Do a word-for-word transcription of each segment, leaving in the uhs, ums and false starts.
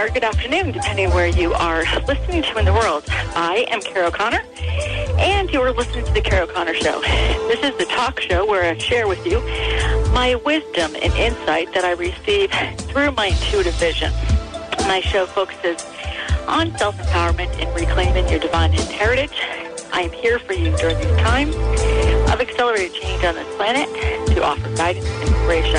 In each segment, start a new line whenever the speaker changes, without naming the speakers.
or good afternoon, depending where you are listening to in the world. I am Kara O'Connor, and you are listening to The Kara O'Connor Show. This is the talk show where I share with you my wisdom and insight that I receive through my intuitive vision. My show focuses on self-empowerment and reclaiming your divine heritage. I am here for you during these times of accelerated change on this planet to offer guidance and inspiration.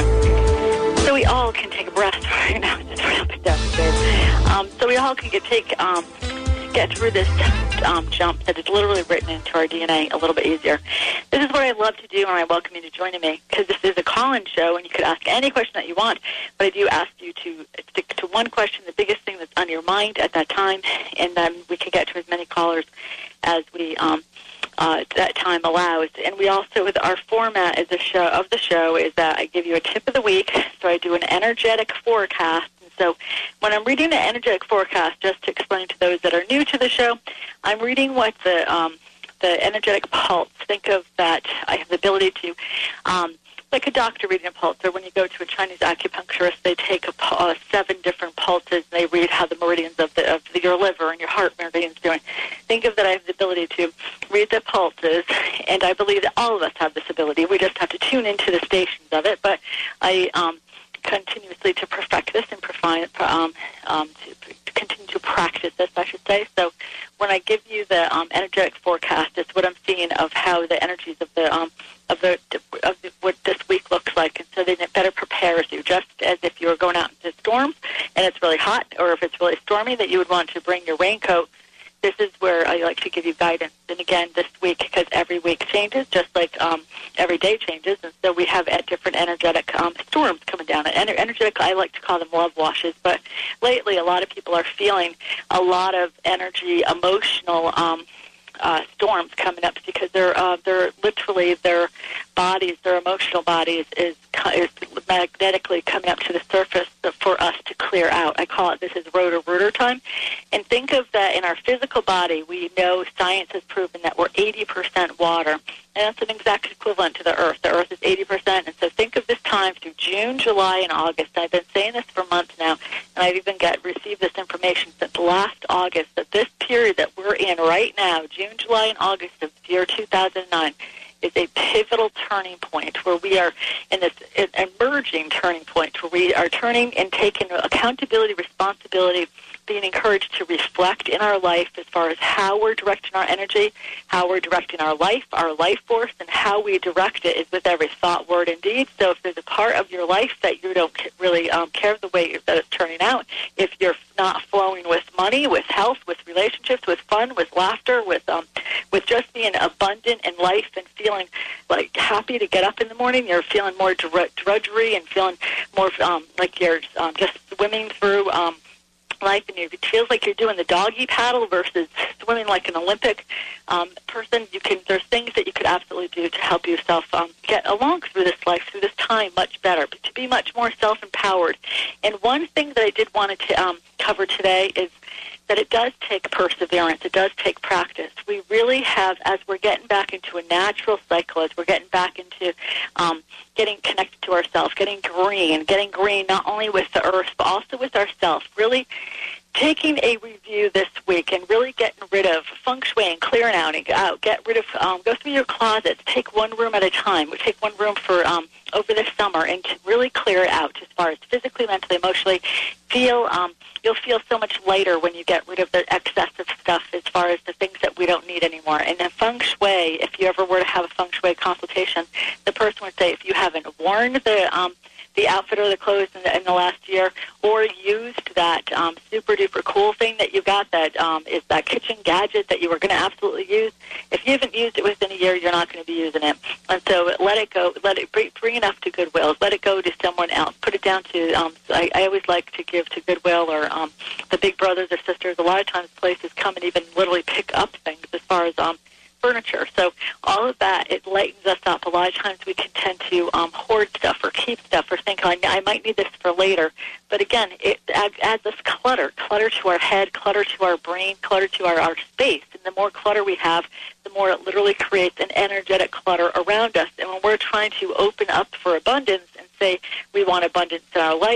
So we all can take a breath right now. Just really downstairs. Um, so we all can get take um, get through this um, jump that is literally written into our D N A a little bit easier. This is what I love to do, and I welcome you to join me because this is a call-in show, and you could ask any question that you want. But I do ask you to stick to one question, the biggest thing that's on your mind at that time, and then we can get to as many callers as we um, uh, that time allows. And we also, with our format as a show of the show, is that I give you a tip of the week. So I do an energetic forecast. And so when I'm reading the energetic forecast, just to explain to those that are new to the show, I'm reading what the um, the energetic pulse. Think of that. I have the ability to. Um, like a doctor reading a pulse, or when you go to a Chinese acupuncturist, they take a, uh, seven different pulses, and they read how the meridians of, the, of the, your liver and your heart meridians doing. Think of that I have the ability to read the pulses, and I believe that all of us have this ability. We just have to tune into the stations of it, but I um, continuously to perfect this and profine, um, um, to, to continue to practice this, I should say. So when I give you the um, energetic forecast, it's what I'm seeing of how the energies of the um, of the of the, what this week looks like, and so then it better prepares you, just as if you were going out into storms and it's really hot, or if it's really stormy, that you would want to bring your raincoat. This is where I like to give you guidance. And again, this week, because every week changes, just like um, every day changes, and so we have at different energetic um, storms coming down. And energetic, I like to call them love washes, but lately a lot of people are feeling a lot of energy, emotional um Uh, storms coming up because they're uh, they're literally their bodies, their emotional bodies, is is magnetically coming up to the surface for us to clear out. I call it this is rotor rooter time. And think of that in our physical body. We know science has proven that we're eighty percent water, and that's an exact equivalent to the Earth. The Earth is eighty percent, and so think of this time through June, July, and August. I've been saying this for months now, and I've even got received this information since last August, that this period that we're in right now, June, July, and August of the year two thousand nine, is a pivotal turning point where we are in this emerging turning point where we are turning and taking accountability, responsibility, being encouraged to reflect in our life as far as how we're directing our energy, how we're directing our life, our life force, and how we direct it is with every thought, word, and deed. So if there's a part of your life that you don't really um, care the way that it's turning out, if you're not flowing with money, with health, with relationships, with fun, with laughter, with um, with just being abundant in life and feeling like happy to get up in the morning, you're feeling more dr- drudgery and feeling more um, like you're um, just swimming through um, life, and it feels like you're doing the doggy paddle versus swimming like an Olympic um, person. You can. There's things that you could absolutely do to help yourself um, get along through this life, through this time, much better, but to be much more self-empowered. And one thing that I did want to um, cover today is that it does take perseverance. It does take practice. We really have, as we're getting back into a natural cycle, as we're getting back into um, getting connected to ourselves, getting green, getting green not only with the earth, but also with ourselves, really taking a review this week and really getting rid of feng shui and clearing out and out, get rid of, um, go through your closets, take one room at a time. We take one room for um, over the summer and to really clear it out as far as physically, mentally, emotionally. Feel, um, you'll feel so much lighter when you get rid of the excessive stuff as far as the things that we don't need anymore. And then feng shui, if you ever were to have a feng shui consultation, the person would say if you haven't worn the um, the outfit or the clothes in the, in the last year, or used that um, super-duper cool thing that you got that um, is that kitchen gadget that you were going to absolutely use, if you haven't used it within a year, you're not going to be using it. And so let it go. Let it bring, bring it up to Goodwill. Let it go to someone else. Put it down to, um, I, I always like to give to Goodwill or um, the big brothers or sisters. A lot of times places come and even literally pick up things as far as um, furniture. So all of that, it lightens us up. A lot of times we can tend to um, hoard stuff or keep stuff or think, I, I might need this for later. But again, it adds, adds us clutter, clutter to our head, clutter to our brain, clutter to our, our space. And the more clutter we have, the more it literally creates an energetic clutter around us. And when we're trying to open up for abundance and say we want abundance in our life, we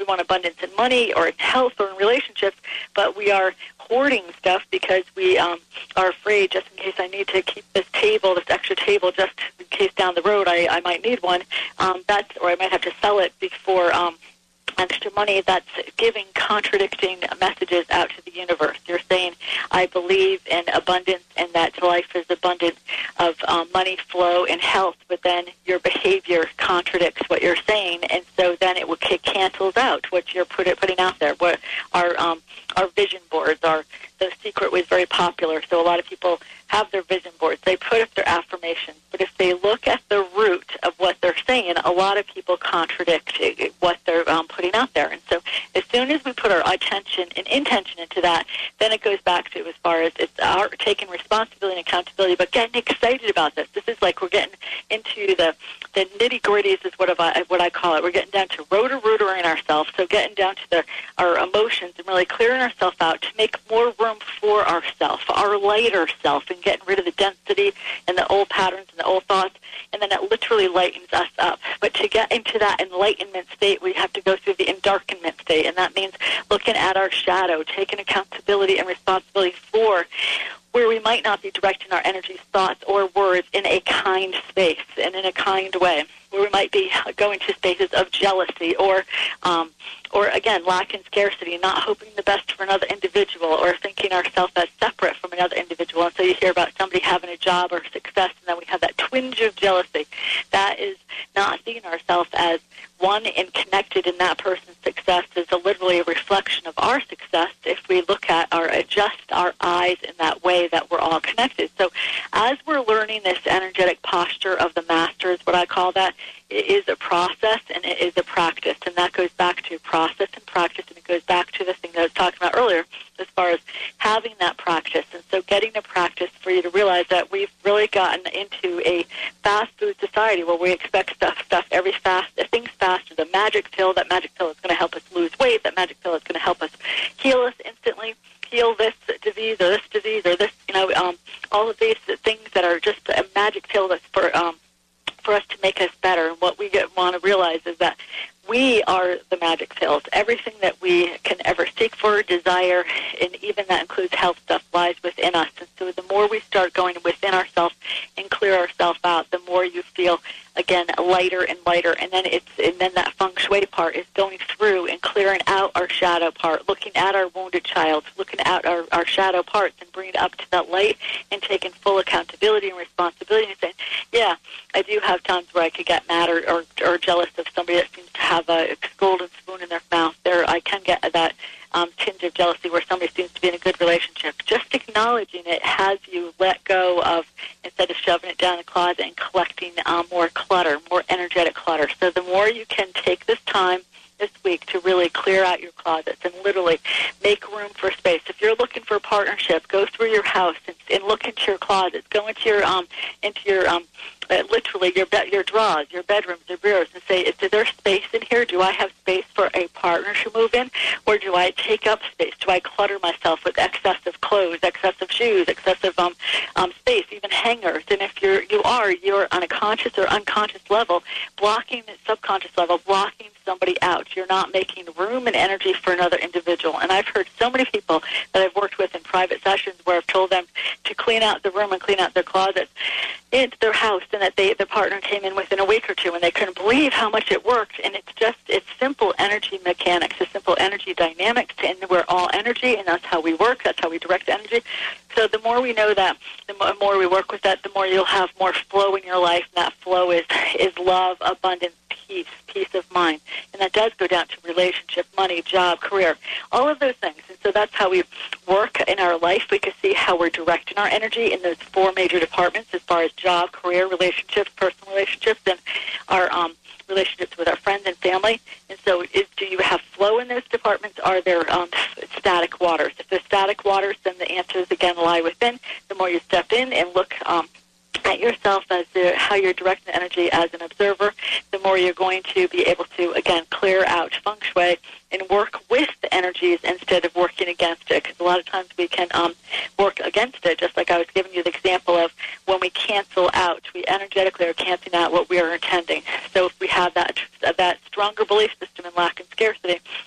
we want abundance in money or in health or in relationships, but we are hoarding stuff because we um, are afraid, just in case I need to keep this table, this extra table, just in case down the road I, I might need one. Um, that's, or I might have to sell it before um, extra money. That's giving contradicting messages out to the universe. You're saying, I believe in abundance and that life is abundant of um, money flow and health, but then your behavior contradicts what you're saying, and so then it, will, it cancels out what you're put, putting out there. What our um, our vision boards are. The Secret was very popular, so a lot of people have their vision boards. They put up their affirmations, but if they look at the root of what they're saying, a lot of people contradict what they're um, putting out there. And so as soon as we put our attention and intention into that, then it goes back to as far as it's our taking responsibility and accountability, but getting excited about this. This is like we're getting into the, the nitty-gritties is what I, what I call it. We're getting down to rotor-rootoring ourselves, so getting down to the, our emotions and really clearing ourselves out to make more room for ourself, our lighter self, and getting rid of the density and the old patterns and the old thoughts, and then it literally lightens us up. But to get into that enlightenment state, we have to go through the endarkenment state, and that means looking at our shadow, taking accountability and responsibility for where we might not be directing our energies, thoughts, or words in a kind space and in a kind way, where we might be going to spaces of jealousy or, um, or again, lack and scarcity, not hoping the best for another individual or thinking ourselves as separate from another individual. And so you hear about somebody having a job or success, and then we have that twinge of jealousy. That is not seeing ourselves as one and connected in that person's success is a, literally a reflection of our success if we look at our, adjust our eyes in that way that we're all connected. So as we're learning this energetic posture of the master is what I call that, it is a process and it is a practice. And that goes back to process and practice, and it goes back to the thing that I was talking about earlier as far as having that practice. And so getting the practice for you to realize that we've really gotten into a fast food society where we expect stuff, stuff every fast, things faster. The magic pill, that magic pill is going to help us lose weight. That magic pill is going to help us heal us instantly, heal this disease or this disease or this, you know, um, all of these things that are just a magic pill that's for, um, for us to make us better. And what we get, want to realize is that we are the magic pills. Everything that we can ever seek for, desire, and even that includes health stuff, lies within us. And so the more we start going within ourselves and clear ourselves out, the more you feel, again, lighter and lighter. And then it's and then that feng shui part is going through and clearing out our shadow part, looking at our wounded child, looking at our, our shadow parts and bringing it up to that light and taking full accountability and responsibility and saying, yeah, I do have times where I could get mad or, or, or jealous of somebody that seems to have a golden spoon in their mouth. There, I can get that um, tinge of jealousy where somebody seems to be in a good relationship. Just acknowledging it has you let go of, instead of shoving it down the closet and collecting um, more clutter, more energetic clutter. So the more you can take this time this week to really clear out your closets and literally make room for space. If you're looking for a partnership, go through your house and, and look into your closets. Go into your um into your um uh, literally your be- your drawers, your bedrooms, your bureaus, and say, is there space in here? Do I have space for a partner to move in, or do I take up space? Do I clutter myself with excessive clothes, excessive shoes, excessive um um space, even hangers? And if you're you are you're on a conscious or unconscious level, blocking the subconscious level, blocking somebody out. You're not making room and energy for another individual. And I've heard so many people that I've worked with in private sessions where I've told them to clean out the room and clean out their closets into their house, and that they, their partner came in within a week or two, and they couldn't believe how much it worked. And it's just, it's simple energy mechanics, it's simple energy dynamics, and we're all energy, and that's how we work, that's how we direct energy. So the more we know that, the more we work with that, the more you'll have more flow in your life, and that flow is, is love, abundance, peace, peace of mind. And that does go down to relationship, money, job, career, all of those things. And so that's how we work in our life. We can see how we're directing our energy in those four major departments as far as job, career, relationships, personal relationships, and our um, relationships with our friends and family. And so is, do you have flow in those departments? Are there um, static waters? If there's static waters, then the answers, again, lie within. The more you step in and look um, at yourself as the, how you're directing the energy as an observer, the more you're going to be able to, again, clear out feng shui and work with the energies instead of working against it. Because a lot of times we can um, work against it, just like I was giving you the example of when we cancel out, we energetically are canceling out what we are intending. So if we have that that stronger belief system in lack and scarcity,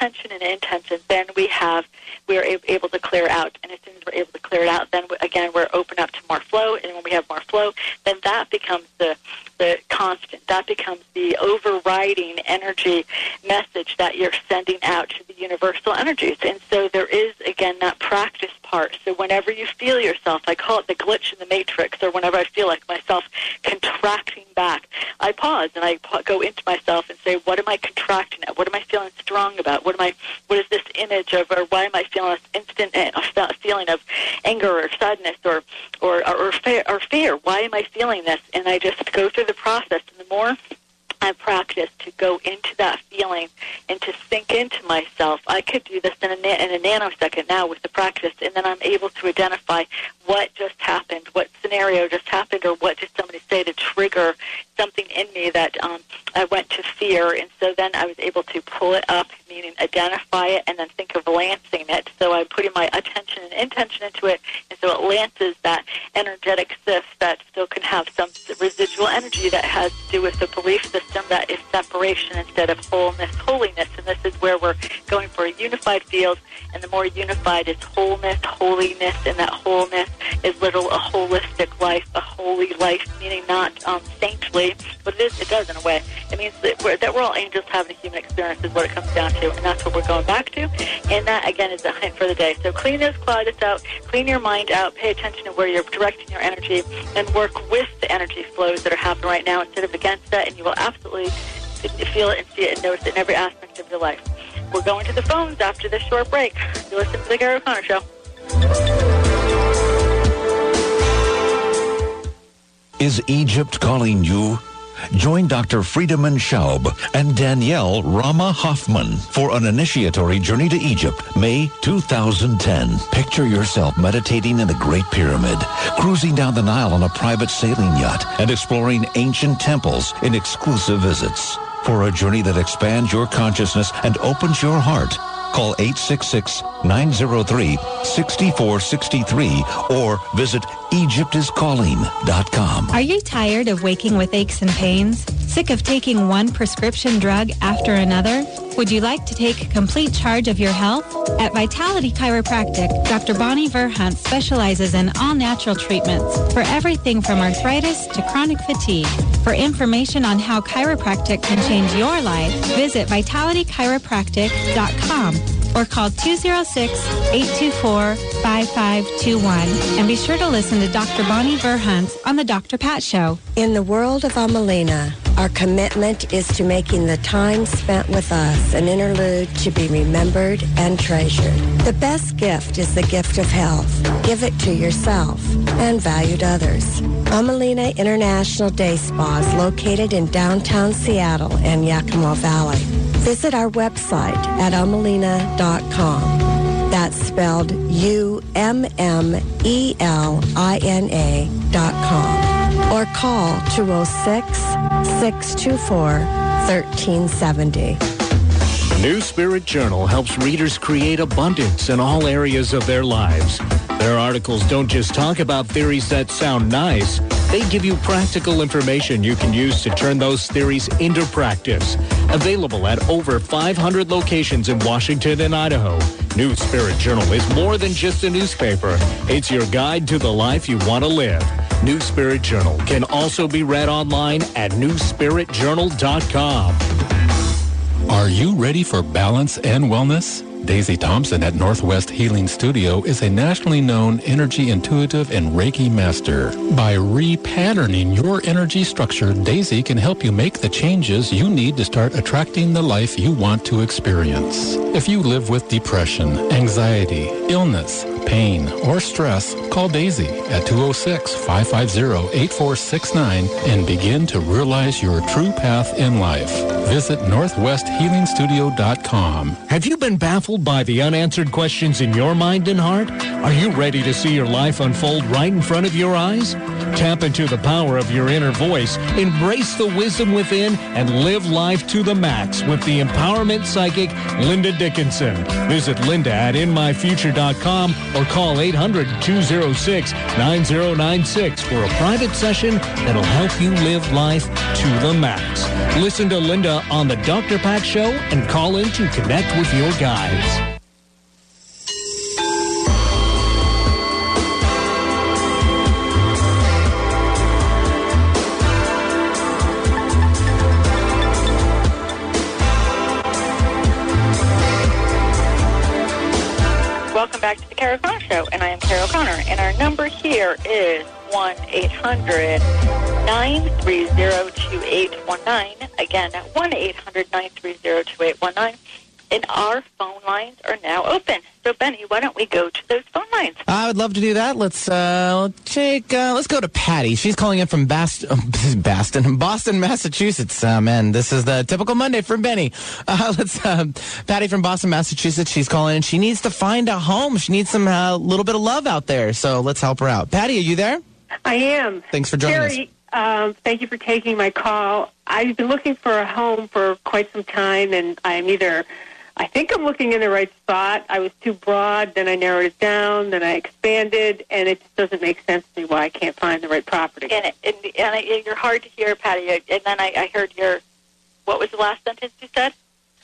attention and intention, then we have, we're able to clear out. And as soon as we're able to clear it out, then, again, we're open up to more flow. And when we have more flow, then that becomes the the constant. That becomes the overriding energy message that you're sending out to the universal energies. And so there is, again, that practice part. So whenever you feel yourself, I call it the glitch in the matrix, or whenever I feel like myself contracting back, I pause and I go into myself and say, what am I contracting at? What am I feeling strong about? What am I? What is this image of, or why am I feeling this instant a feeling of anger or sadness or or or, or, fear, or fear? Why am I feeling this? And I just go through the process, and the more I practice to go into that feeling and to sink into myself, I could do this in a, na- in a nanosecond now with the practice, and then I'm able to identify what just happened, what scenario just happened, or what did somebody say to trigger something in me that um, I went to fear. And so then I was able to pull it up, meaning identify it, and then think of lancing it. So I'm putting my attention and intention into it, and so it lances that energetic cyst that still can have some residual energy that has to do with the belief system that is separation instead of wholeness, holiness. And this is where we're going for a unified field, and the more unified is wholeness, holiness, and that wholeness is literal a holistic life, a holy life, meaning not um, saintly, but it is, it does in a way. It means that we're, that we're all angels having a human experience is what it comes down to, and that's what we're going back to. And that, again, is the hint for the day. So clean those closets out, clean your mind out, pay attention to where you're directing your energy, and work with the energy flows that are happening right now instead of against that, and you will absolutely feel it and see it and notice it in every aspect of your life. We're going to the phones after this short break. You listen to The Gary O'Connor Show.
Is Egypt calling you? Join Doctor Friedemann Schaub and Danielle Rama Hoffman for an initiatory journey to Egypt, May two thousand ten. Picture yourself meditating in the Great Pyramid, cruising down the Nile on a private sailing yacht, and exploring ancient temples in exclusive visits. For a journey that expands your consciousness and opens your heart, call eight six six, nine zero three, six four six three or visit egypt is calling dot com.
Are you tired of waking with aches and pains? Sick of taking one prescription drug after another? Would you like to take complete charge of your health? At Vitality Chiropractic, Doctor Bonnie Verhunt specializes in all-natural treatments for everything from arthritis to chronic fatigue. For information on how chiropractic can change your life, visit vitality chiropractic dot com or call two oh six, eight two four, five five two one. And be sure to listen to Doctor Bonnie Verhunt on The Doctor Pat Show.
In the world of Amelina, our commitment is to making the time spent with us an interlude to be remembered and treasured. The best gift is the gift of health. Give it to yourself and valued others. Amelina International Day Spa is located in downtown Seattle and Yakima Valley. Visit our website at umelina dot com. That's spelled U M M E L I N A dot com. Or call two oh six, six two four, one three seven oh.
New Spirit Journal helps readers create abundance in all areas of their lives. Their articles don't just talk about theories that sound nice. They give you practical information you can use to turn those theories into practice. Available at over five hundred locations in Washington and Idaho. New Spirit Journal is more than just a newspaper. It's your guide to the life you want to live. New Spirit Journal can also be read online at new spirit journal dot com.
Are you ready for balance and wellness? Daisy Thompson at Northwest Healing Studio is a nationally known energy intuitive and Reiki master. By repatterning your energy structure, Daisy can help you make the changes you need to start attracting the life you want to experience. If you live with depression, anxiety, illness, pain, or stress, call Daisy at two oh six, five five zero, eight four six nine and begin to realize your true path in life. Visit northwest healing studio dot com.
Have you been baffled by the unanswered questions in your mind and heart? Are you ready to see your life unfold right in front of your eyes? Tap into the power of your inner voice, embrace the wisdom within, and live life to the max with the empowerment psychic, Linda Dickinson. Visit Linda at in my future dot com or call eight hundred, two oh six, nine oh nine six for a private session that'll help you live life to the max. Listen to Linda on the Doctor Pat Show and call in to connect with your guides.
Welcome back to the Carol Connor Show, and I am Carol Connor, and our number here is one eight hundred, nine three zero, two eight one nine. Again, one eight hundred, nine three zero, two eight one nine. And our phone lines are now open. So, Benny, why don't we go to those phone lines?
I would love to do that. Let's uh, take. Uh, let's go to Patty. She's calling in from Bast- Boston, Boston, Massachusetts. Uh, man, this is the typical Monday from Benny. Uh, let's. Uh, Patty from Boston, Massachusetts. She's calling in. She needs to find a home. She needs some uh, little bit of love out there. So let's help her out. Patty, are you there?
I am.
Thanks for joining
Terry, us. Um, thank you for taking my call. I've been looking for a home for quite some time, and I'm either. I think I'm looking in the right spot. I was too broad, then I narrowed it down, then I expanded, and it just doesn't make sense to me why I can't find the right property.
And, and, and I, you're hard to hear, Patty. And then I, I heard your, what was the last sentence you said?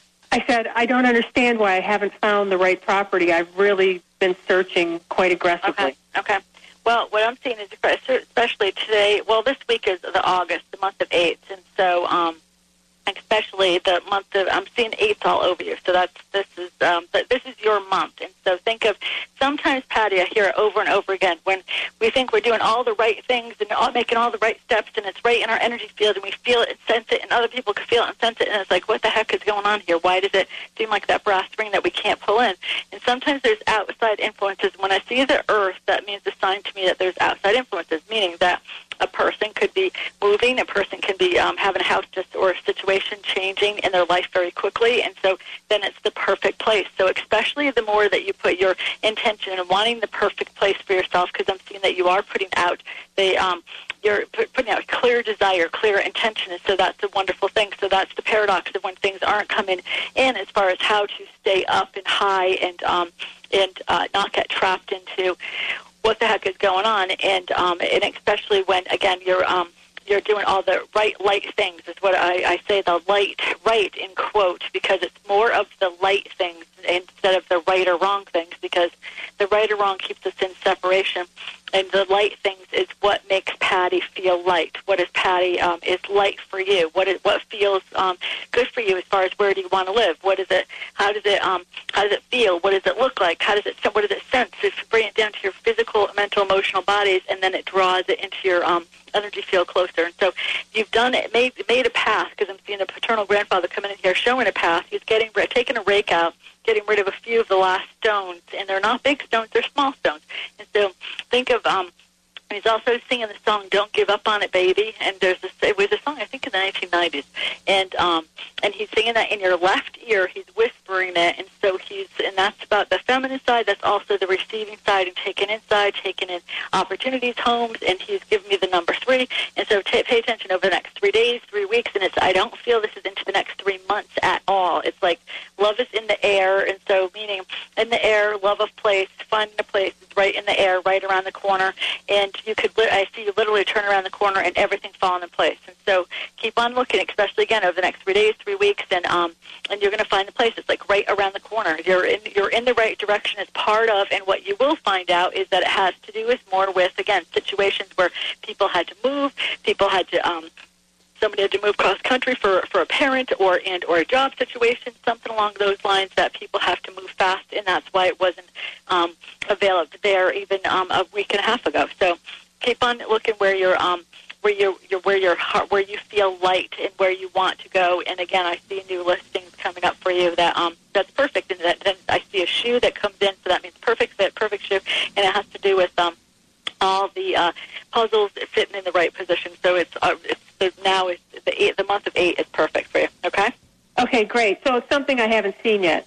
I said, I don't understand why I haven't found the right property. I've really been searching quite aggressively.
Okay, okay. Well, what I'm seeing is, especially today, well, this week is the August, the month of eights, and so, um, especially the month of, I'm seeing eights all over you. So that's, this is, um, this is your month. And so think of, sometimes, Patty, I hear it over and over again, when we think we're doing all the right things and all, making all the right steps, and it's right in our energy field, and we feel it and sense it, and other people can feel it and sense it, and it's like, what the heck is going on here? Why does it seem like that brass ring that we can't pull in? And sometimes there's outside influences. When I see the earth, that means a sign to me that there's outside influences, meaning that a person could be moving, a person can be um, having a house just or a situation changing in their life very quickly, and so then it's the perfect place. So especially the more that you put your intention in wanting the perfect place for yourself, because I'm seeing that you are putting out the um, you're putting out clear desire, clear intention, and so that's a wonderful thing. So that's the paradox of when things aren't coming in as far as how to stay up and high and um, and uh, not get trapped into what the heck is going on, and um, and especially when, again, you're um, you're doing all the right light things is what I, I say, the light, right in quote, because it's more of the light things instead of the right or wrong things, because the right or wrong keeps us in separation, and the light things is what makes Patty feel light. What is Patty um, is light for you? What is what feels um, good for you as far as where do you want to live? What is it? How does it? Um, how does it feel? What does it look like? How does it? What does it sense? It's bring it down to your physical, mental, emotional bodies, and then it draws it into your um, energy field closer. And so you've done it, made made a path, because I'm seeing a paternal grandfather coming in here showing a path. He's getting taking a rake out, getting rid of a few of the last stones, and they're not big stones, they're small stones. And so think of, um, he's also singing the song "Don't Give Up on It, Baby," and there's this, it was a song I think in the nineteen nineties, and um, and he's singing that in your left ear, he's whispering it, and so he's, and that's about the feminine side, that's also the receiving side, and taking inside, taking in opportunities, homes, and he's giving me the number three, and so t- pay attention over the next three days, three weeks, and it's, I don't feel this is into the next three months at all. It's like love is in the air, and so meaning in the air, love of place, finding a place is right in the air, right around the corner, and you could, li- I see you literally turn around the corner and everything falling in place. And so keep on looking, especially again over the next three days, three weeks, and um, and you're going to find the place. It's like right around the corner. You're in, you're in the right direction as part of, and what you will find out is that it has to do with more with, again, situations where people had to move, people had to, um, somebody had to move cross country for for a parent or and or a job situation, something along those lines, that people have to move fast, and that's why it wasn't um, available there even um, a week and a half ago. So keep on looking where you're um, where you you're, where your heart, where you feel light and where you want to go. And again, I see new listings coming up for you that um, that's perfect. And that, then I see a shoe that comes in, so that means perfect fit, perfect shoe, and it has to do with um, all the uh, puzzles fitting in the right position. So it's, uh, it's the, now is the eight, the month of eight is perfect for you. Okay.
Okay, great. So it's something I haven't seen yet.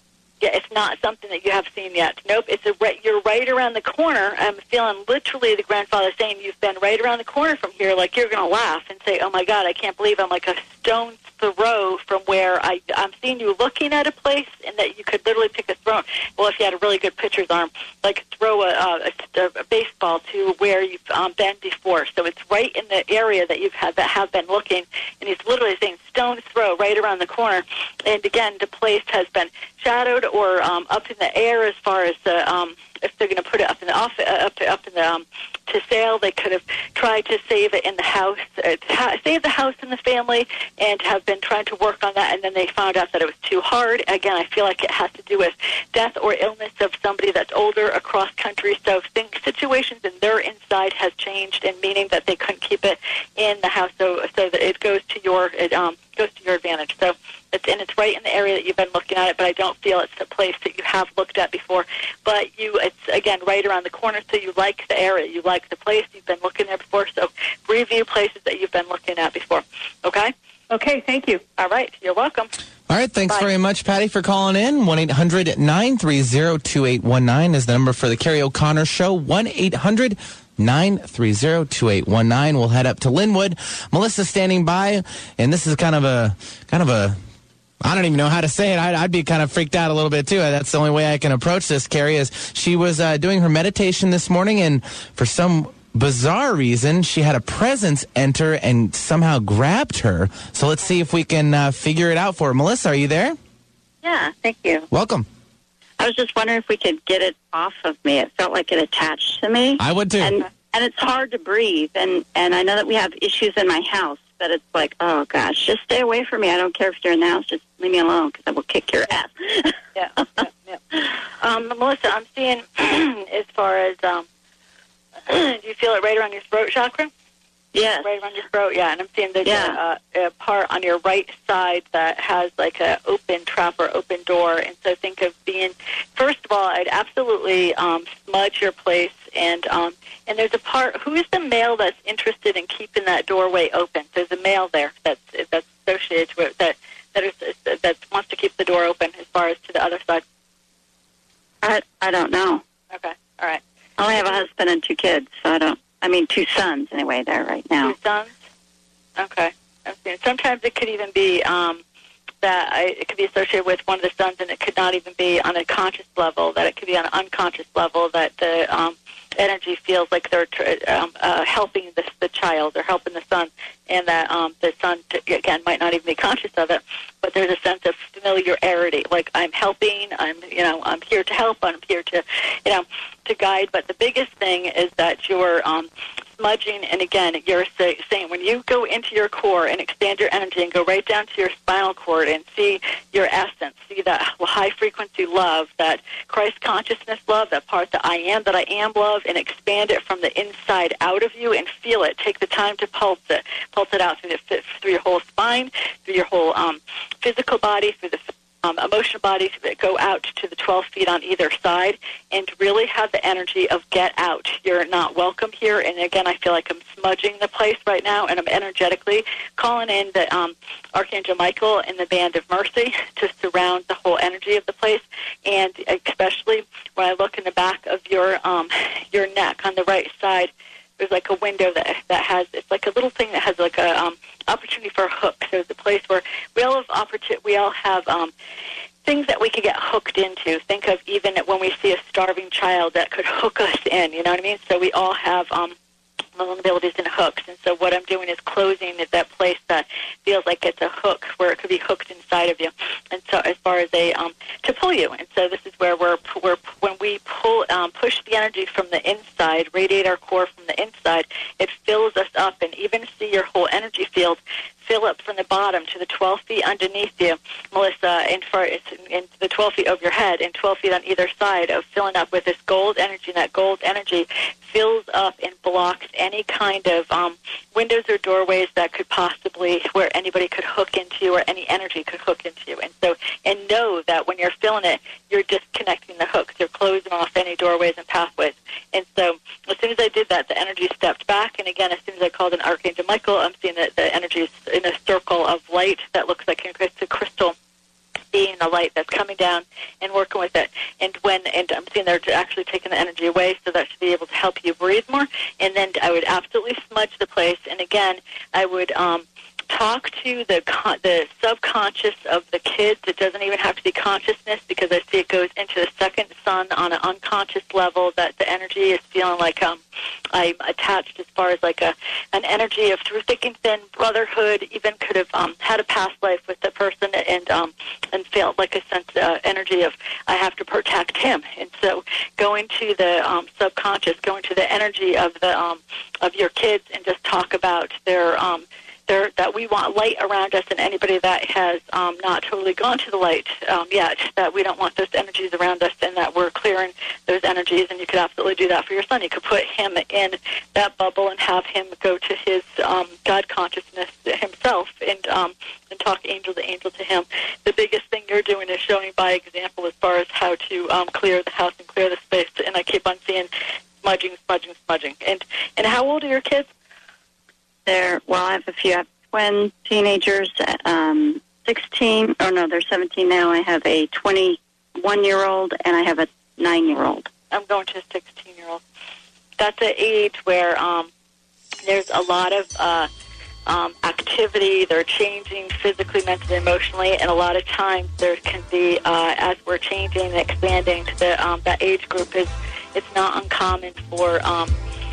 yeah, it's not something that you have seen yet. Nope, it's a right, you're right around the corner. I'm feeling literally the grandfather saying you've been right around the corner from here, like you're going to laugh and say, oh, my God, I can't believe I'm like a stone's throw from where I, I'm seeing you looking at a place and that you could literally pick a throw. Well, if you had a really good pitcher's arm, like throw a, a, a baseball to where you've um, been before. So it's right in the area that you've had that have been looking, and he's literally saying stone's throw right around the corner. And again, the place has been shadowed or um, up in the air as far as the um, if they're going to put it up in the off, uh, up to, up in the um, to sale. They could have tried to save it in the house, uh, ha- save the house and the family, and have been trying to work on that. And then they found out that it was too hard. Again, I feel like it has to do with death or illness of somebody that's older across country. So think situations in their inside has changed, and meaning that they couldn't keep it in the house, so so that it goes to your it um goes to your advantage. So it's and it's right in the area that you've been looking at it, but I don't feel it's a place that you have looked at before. But you, it's again right around the corner, so you like the area, you like the place, you've been looking there before. So review places that you've been looking at before. Okay.
Okay. Thank you.
All right. You're welcome.
All right, thanks
Bye.
very much, Patty, for calling in. one eight hundred nine three zero two eight one nine is the number for the Carrie O'Connor Show. one eight hundred nine three zero two eight one nine. We'll head up to Linwood. Melissa's standing by, and this is kind of a, kind of a, I don't even know how to say it. I'd, I'd be kind of freaked out a little bit, too. That's the only way I can approach this, Carrie, is she was uh, doing her meditation this morning, and for some bizarre reason, she had a presence enter and somehow grabbed her. So let's see if we can uh, figure it out for her. Melissa, are you there?
Yeah, thank you.
Welcome.
I was just wondering if we could get it off of me. It felt like it attached to me.
I would, too.
And, and it's hard to breathe. And, and I know that we have issues in my house, but it's like, oh, gosh, just stay away from me. I don't care if you're in the house. Just leave me alone because I will kick your ass.
Yeah, yeah, yeah. Um, Melissa, I'm seeing as far as, um, do you feel it right around your throat chakra?
Yes.
Right around your throat, yeah. And I'm seeing there's
Yeah.
a, a part on your right side that has like a open trap or open door. And so think of being, first of all, I'd absolutely um, smudge your place. And um, and there's a part, who is the male that's interested in keeping that doorway open? There's a male there that's that's associated with, that, that, is, that wants to keep the door open as far as to the other side.
I, I don't know.
Okay, all right.
I only have a husband and two kids, so I don't, I mean, two sons anyway there right now.
Two sons? Okay. Okay. Sometimes it could even be um, that I, it could be associated with one of the sons, and it could not even be on a conscious level, that it could be on an unconscious level, that the um, energy feels like they're um, uh, helping the, the child or helping the son, and that um, the son, again, might not even be conscious of it, but there's a sense of familiarity, like I'm helping, I'm, you know, I'm here to help, I'm here to, you know, to guide. But the biggest thing is that you're um, smudging, and again, you're say, saying when you go into your core and expand your energy and go right down to your spinal cord and see your essence, see that high-frequency love, that Christ consciousness love, that part that I am, that I am love, and expand it from the inside out of you and feel it. Take the time to pulse it. Pulse it out through, the, through your whole spine, through your whole um, physical body, through the Um, emotional bodies that go out to the twelve feet on either side, and really have the energy of get out. You're not welcome here. And again, I feel like I'm smudging the place right now, and I'm energetically calling in the um, Archangel Michael and the Band of Mercy to surround the whole energy of the place. And especially when I look in the back of your um, your neck on the right side, there's like a window that that has, it's like a little thing that has like a um, opportunity for a hook. There's a place where we all have opportunity, we all have um, things that we could get hooked into. Think of even when we see a starving child that could hook us in, you know what I mean? So we all have um, vulnerabilities and hooks. And so what I'm doing is closing at that place that feels like it's a hook, where it could be hooked inside of you. And so as far as a, um, to pull you. And so this is where we're, we're when we pull, um, push the energy from the inside, radiate our core from the inside, it fills us up, and even see your whole energy field fill up from the bottom to the twelve feet underneath you, Melissa, and for it's in the twelve feet over your head, and twelve feet on either side, of filling up with this gold energy. And that gold energy fills up and blocks any kind of um, windows or doorways that could possibly, where anybody could hook into you, or any energy could hook into you. And so, and know that when you're filling it, you're disconnecting the hooks. You're closing off any doorways and pathways. And so as soon as I did that, the energy stepped back. And again, as soon as I called in Archangel Michael, I'm seeing that the energy is in a circle of light that looks like it's a crystal seeing the light that's coming down and working with it. And when and I'm seeing they're actually taking the energy away, so that should be able to help you breathe more. And then I would absolutely smudge the place. And again, I would um, talk to the con- the subconscious of the kids. It doesn't even have to be consciousness, because I see it goes into the second sun on an unconscious level, that the energy is feeling like um, I'm attached as far as like a an energy of through thick and thin brotherhood, even could have um, had a past life with the person and um, and felt like a sense uh, energy of I have to protect him. And so going to the um, subconscious, going to the energy of the um, of your kids, and just talk about their um, There, that we want light around us, and anybody that has um, not totally gone to the light um, yet, that we don't want those energies around us, and that we're clearing those energies. And you could absolutely do that for your son. You could put him in that bubble and have him go to his um, God consciousness himself, and um, and talk angel to angel to him. The biggest thing you're doing is showing by example as far as how to um, clear the house and clear the space. And I keep on seeing smudging, smudging, smudging. And and how old are your kids?
They're, well, I have a few. I have twin teenagers, um, sixteen, or no, they're seventeen now. I have a twenty-one-year-old, and I have a nine-year-old.
I'm going to a sixteen-year-old. That's an age where um, there's a lot of uh, um, activity. They're changing physically, mentally, emotionally, and a lot of times there can be, uh, as we're changing and expanding to the, um, that age group, is it's not uncommon for... Um,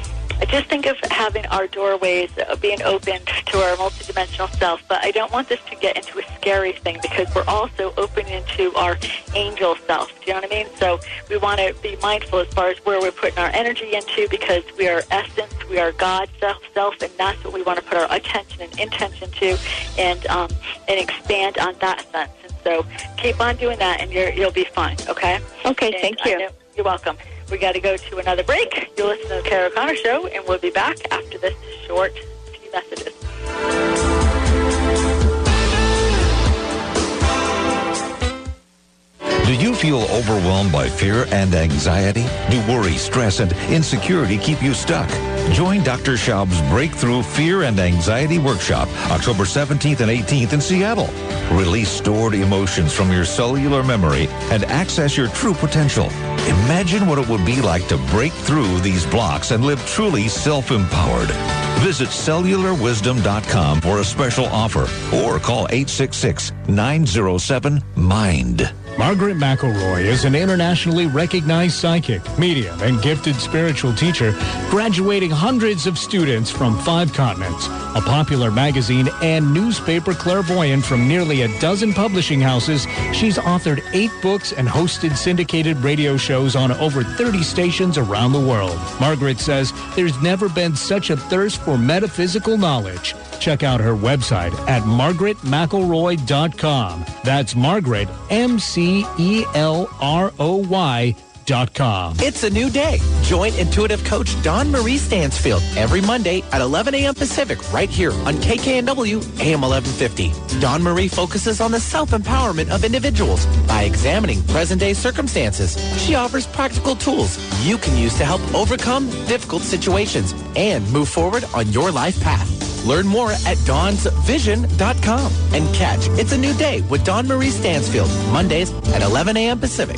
I just think of having our doorways being opened to our multidimensional self, but I don't want this to get into a scary thing, because we're also opening into our angel self. Do you know what I mean? So we want to be mindful as far as where we're putting our energy into, because we are essence, we are God self, self, and that's what we want to put our attention and intention to, and um, and expand on that sense. And so keep on doing that, and you're, you'll be fine. Okay?
Okay.
And
thank you.
I know, you're welcome. We got to go to another break. You'll listen to the Carol O'Connor Show, and we'll be back after this short few messages.
Do you feel overwhelmed by fear and anxiety? Do worry, stress, and insecurity keep you stuck? Join Doctor Schaub's Breakthrough Fear and Anxiety Workshop, October seventeenth and eighteenth in Seattle. Release stored emotions from your cellular memory and access your true potential. Imagine what it would be like to break through these blocks and live truly self-empowered. Visit cellular wisdom dot com for a special offer, or call eight six six, nine zero seven, MIND.
Margaret McElroy is an internationally recognized psychic, medium, and gifted spiritual teacher, graduating hundreds of students from five continents, a popular magazine and newspaper clairvoyant from nearly a dozen publishing houses. She's authored eight books and hosted syndicated radio shows on over thirty stations around the world. Margaret says there's never been such a thirst for metaphysical knowledge. Check out her website at margaret mcelroy dot com. That's Margaret, M C E L R O Y dot com.
It's a new day. Join intuitive coach Dawn Marie Stansfield every Monday at eleven a.m. Pacific right here on K K N W A M eleven fifty. Dawn Marie focuses on the self-empowerment of individuals by examining present-day circumstances. She offers practical tools you can use to help overcome difficult situations and move forward on your life path. Learn more at dawns vision dot com and catch It's a New Day with Dawn Marie Stansfield, Mondays at eleven a.m. Pacific.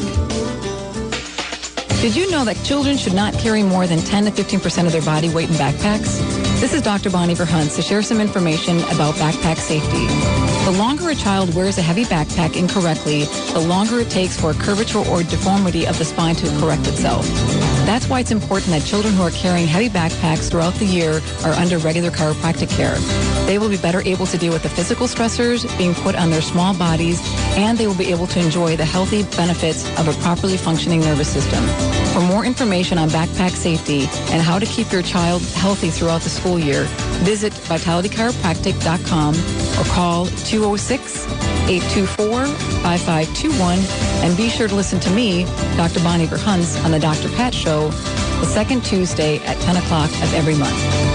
Did you know that children should not carry more than ten to fifteen percent of their body weight in backpacks? This is Doctor Bonnie Verhuntz to share some information about backpack safety. The longer a child wears a heavy backpack incorrectly, the longer it takes for a curvature or deformity of the spine to correct itself. That's why it's important that children who are carrying heavy backpacks throughout the year are under regular chiropractic care. They will be better able to deal with the physical stressors being put on their small bodies, and they will be able to enjoy the healthy benefits of a properly functioning nervous system. For more information on backpack safety and how to keep your child healthy throughout the school year, visit vitality chiropractic dot com or call two oh six, eight two four, five five two one, and be sure to listen to me, Doctor Bonnie Verhuntz, on the Doctor Pat Show, the second Tuesday at ten o'clock of every month.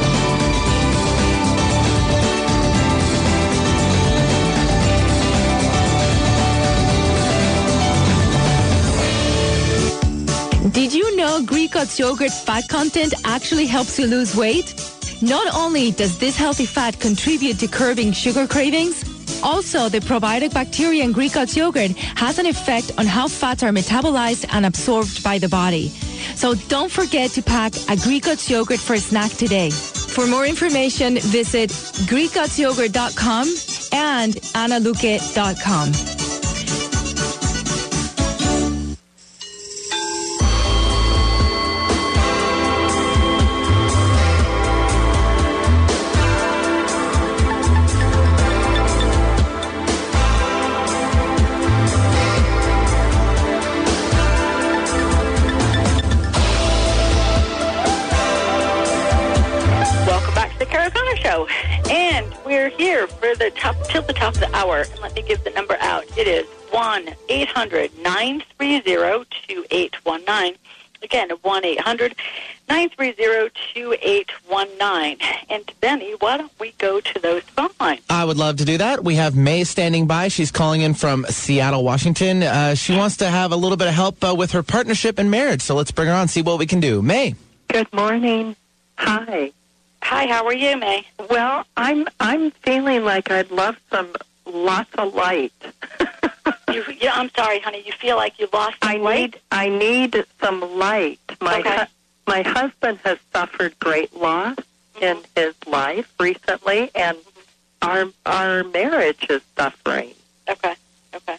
Did you know Greek God's yogurt's fat content actually helps you lose weight? Not only does this healthy fat contribute to curbing sugar cravings, Also, the probiotic bacteria in Greek God's yogurt has an effect on how fats are metabolized and absorbed by the body. So don't forget to pack a Greek God's yogurt for a snack today. For more information, visit greek gods yogurt dot com and analuque dot com.
Show. And we're here for the top till the top of the hour. And let me give the number out. It is one eight hundred nine three zero two eight one nine. Again, one eight hundred nine three zero two eight one nine. And Benny, why don't we go to those phone lines?
I would love to do that. We have May standing by. She's calling in from Seattle, Washington. Uh, she wants to have a little bit of help uh, with her partnership and marriage. So let's bring her on, see what we can do. May.
Good morning. Hi.
Hi, how are you, May?
Well, I'm I'm feeling like I'd love some lots of light.
you, yeah, I'm sorry, honey. You feel like you lost some
I
light?
need I need some light. My
okay.
hu- my husband has suffered great loss mm-hmm. in his life recently, and mm-hmm. our our marriage is suffering.
Okay, okay,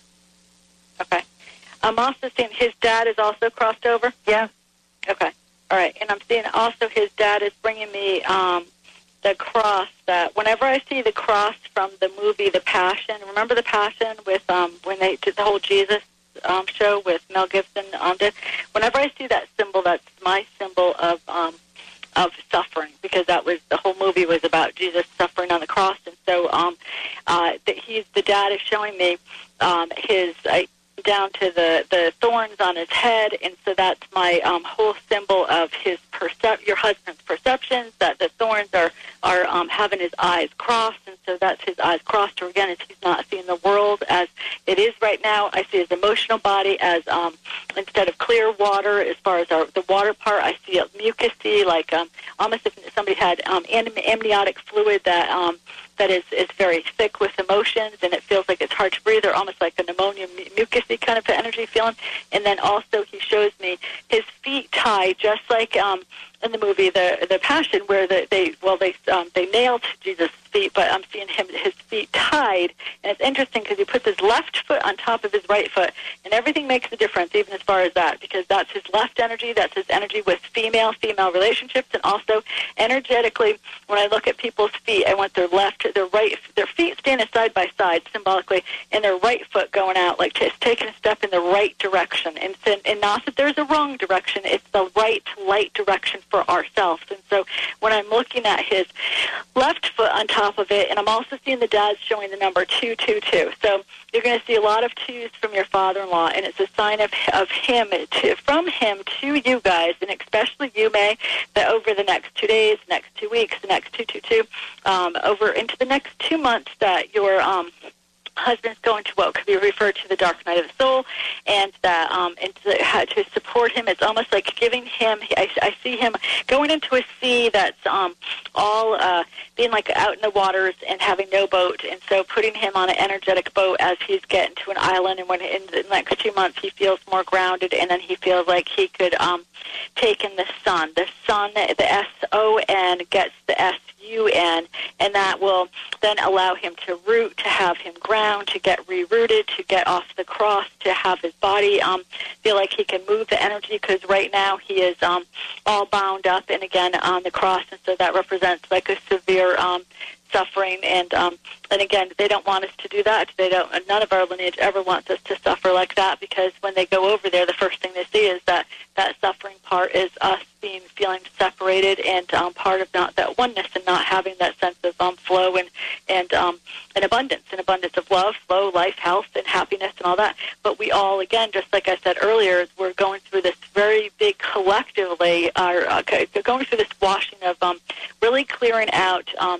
okay. I'm also seeing his dad is also crossed over.
Yes.
Okay. All right, and I'm seeing also his dad is bringing me um, the cross. That whenever I see the cross from the movie The Passion, remember The Passion with um, when they did the whole Jesus um, show with Mel Gibson on it. Whenever I see that symbol, that's my symbol of um, of suffering, because that was the whole movie was about Jesus suffering on the cross, and so um, uh, that he's the dad is showing me um, his. Uh, down to the, the thorns on his head, and so that's my um, whole symbol of his percep- your husband's perceptions, that the thorns are, are um, having his eyes crossed, and so that's his eyes crossed, or again, as he's not seeing the world as it is right now. I see his emotional body as, um, instead of clear water, as far as our, the water part, I see it mucousy, like um, almost if somebody had um, amniotic fluid that um, that is, is very thick with emotions, and it feels like it's hard to breathe, or almost like a pneumonia mucusy kind of energy feeling. And then also he shows me his feet tied, just like um, in the movie The The Passion, where the, they well they um, they nailed Jesus' feet, but I'm seeing him his feet tied, and it's interesting because he puts his left foot on top of his right foot, and everything makes a difference, even as far as that, because that's his left energy, that's his energy with female female relationships, and also energetically, when I look at people's feet, I want their left, their right, their feet standing side by side symbolically, and their right foot going out, like it's taking a step in the right direction, and and not that there's a wrong direction, it's the right light direction for ourselves. And so when I'm looking at his left foot on top of it, and I'm also seeing the dad showing the number two two two. So you're going to see a lot of twos from your father-in-law, and it's a sign of of him to, from him to you guys, and especially you, May, that over the next two days, next two weeks, the next two two two, um, over into the next two months, that your um, husband's going to what could be referred to the dark night of the soul, and that um, and to, uh, to support him, it's almost like giving him. I, I see him going into a sea that's um, all uh, being like out in the waters and having no boat, and so putting him on an energetic boat as he's getting to an island. And when in the next two months he feels more grounded, and then he feels like he could um, take in the sun. The sun, the S O N gets the S U N, and that will then allow him to root, to have him ground, to get rerouted, to get off the cross, to have his body um, feel like he can move the energy, because right now he is um, all bound up and again on the cross, and so that represents like a severe um, suffering, and um, and again, they don't want us to do that. They don't. None of our lineage ever wants us to suffer like that, because when they go over there, the first thing they see is that that suffering part is us being feeling separated, and um, part of not that oneness, and not having that sense of um, flow and and um, an abundance, an abundance of love, flow, life, health, and happiness, and all that. But we all, again, just like I said earlier, we're going through this very big collectively, our uh, going through this washing of um, really clearing out. Um,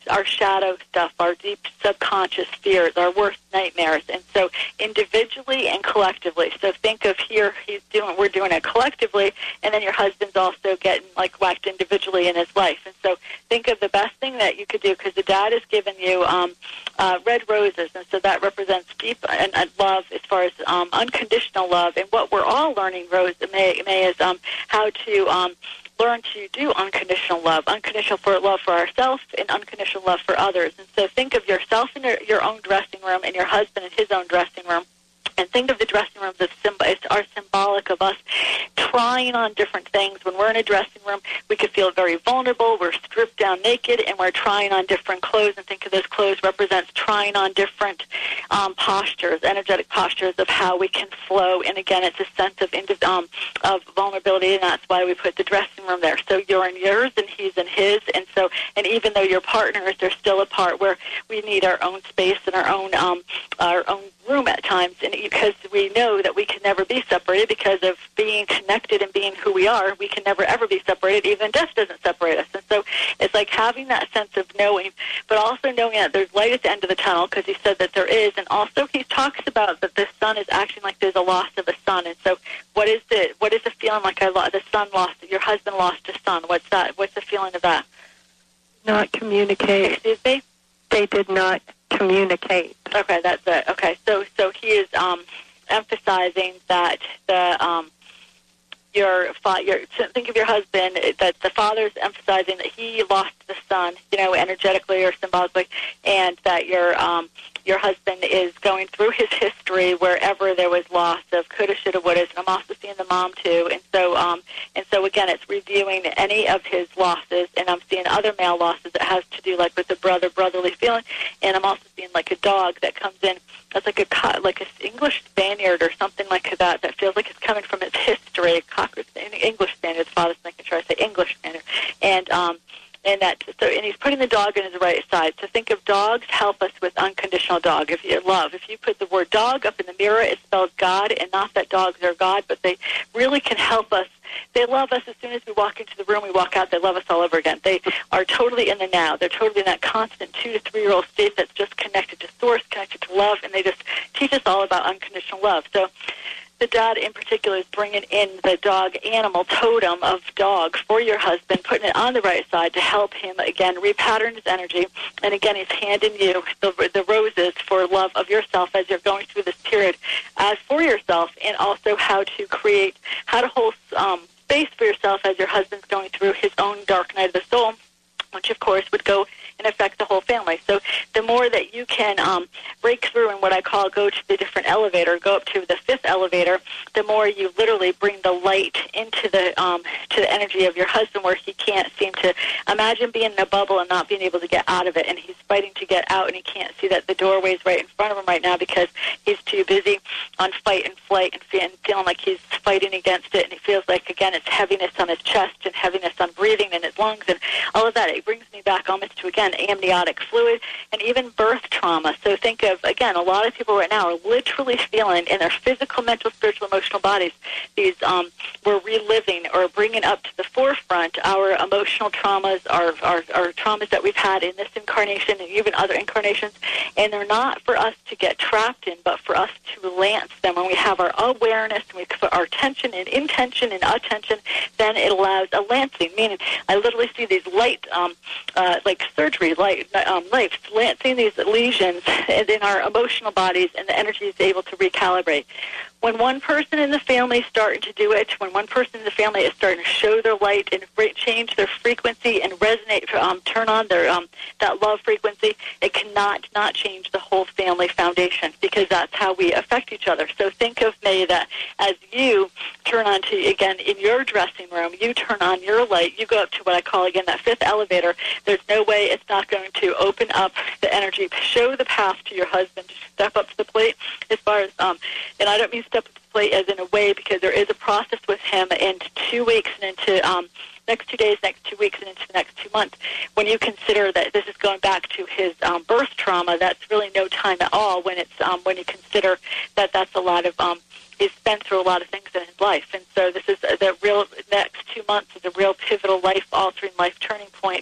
our shadow stuff, our deep subconscious fears, our worst nightmares. And so individually and collectively. So think of here, he's doing, we're doing it collectively, and then your husband's also getting like whacked individually in his life. And so think of the best thing that you could do, because the dad has given you um, uh, red roses, and so that represents deep and, and love as far as um, unconditional love. And what we're all learning, Rose May, May is um, how to um, learn to do unconditional love, unconditional for love for ourselves and unconditional love for others. And so think of yourself in your, your own dressing room and your husband in his own dressing room. And think of the dressing rooms as symb- are symbolic of us trying on different things. When we're in a dressing room, we could feel very vulnerable. We're stripped down naked, and we're trying on different clothes. And think of those clothes represents trying on different um, postures, energetic postures of how we can flow. And again, it's a sense of indi- um, of vulnerability, and that's why we put the dressing room there. So you're in yours, and he's in his. And so, and even though you're partners, there's still a part where we need our own space and our own um, our own room at times, and because we know that we can never be separated because of being connected and being who we are, we can never ever be separated. Even death doesn't separate us. And so it's like having that sense of knowing, but also knowing that there's light at the end of the tunnel, because he said that there is. And also he talks about that the sun is acting like there's a loss of a son. And so what is the what is the feeling like I lost the son lost your husband lost a son? What's that? What's the feeling of that?
Not communicate.
Excuse me?
They did not communicate.
Okay, that's it. Okay, so so he is um, emphasizing that the um, your fa- your think of your husband, that the father's emphasizing that he lost the son, you know, energetically or symbolically, and that your um, your husband is going through his history wherever there was loss of coulda, shoulda, woulda. And I'm also seeing the mom too, and so um, and so again, it's reviewing any of his losses, and I'm seeing other male losses that has to do like with the brother brotherly feeling, and I'm also seeing like a dog that comes in that's like a co- like an English Spaniard or something like that that feels like it's coming from its history. A cocker, English Spaniard. His father's making sure I say English Spaniard, and um, and that so and he's putting the dog in his right side. So think of dogs help us with unconditional dog. If you love, if you put the word dog up in the mirror, it spells God, and not that dogs are God, but they really can help us. They love us as soon as we walk into the room, we walk out, they love us all over again. They are totally in the now. They're totally in that constant two to three-year-old state that's just connected to source, connected to love, and they just teach us all about unconditional love. So the dad in particular is bringing in the dog animal totem of dog for your husband, putting it on the right side to help him, again, repattern his energy. And again, he's handing you the, the roses for love of yourself as you're going through this period as for yourself, and also how to create, how to hold um, space for yourself as your husband's going through his own dark night of the soul, which, of course, would go and affect the whole family. So the more that you can um, break through in what I call go to the different elevator, go up to the fifth elevator, the more you literally bring the light into the um, to the energy of your husband, where he can't seem to imagine being in a bubble and not being able to get out of it, and he's fighting to get out, and he can't see that the doorway's right in front of him right now because he's too busy on fight and flight and feeling, feeling like he's fighting against it, and he feels like, again, it's heaviness on his chest and heaviness on breathing in his lungs and all of that. It brings me back almost to, again, amniotic fluid and even birth trauma. So think of, again, a lot of people right now are literally feeling in their physical, mental, spiritual, emotional bodies these, um, we're reliving or bringing up to the forefront our emotional traumas, our, our, our traumas that we've had in this incarnation and even other incarnations, and they're not for us to get trapped in, but for us to lance them. When we have our awareness and we put our attention and intention and attention, then it allows a lancing, meaning I literally see these light, um, uh, like surgery, light, um, lights, lancing these lesions in our emotional bodies, and the energy is able to recalibrate. When one person in the family is starting to do it, when one person in the family is starting to show their light and change their frequency and resonate, um, turn on their um, that love frequency, it cannot not change the whole family foundation, because that's how we affect each other. So think of me that as you turn on to, again, in your dressing room, you turn on your light, you go up to what I call, again, that fifth elevator, there's no way it's not going to open up the energy, show the path to your husband to step up to the plate as far as, um, and I don't mean step up to the plate as in a way, because there is a process with him in two weeks and into um, next two days, next two weeks, and into the next two months. When you consider that this is going back to his um, birth trauma, that's really no time at all when it's um, when you consider that that's a lot of, um, he's been through a lot of things in his life. And so this is the real, next two months is a real pivotal life-altering, life-turning point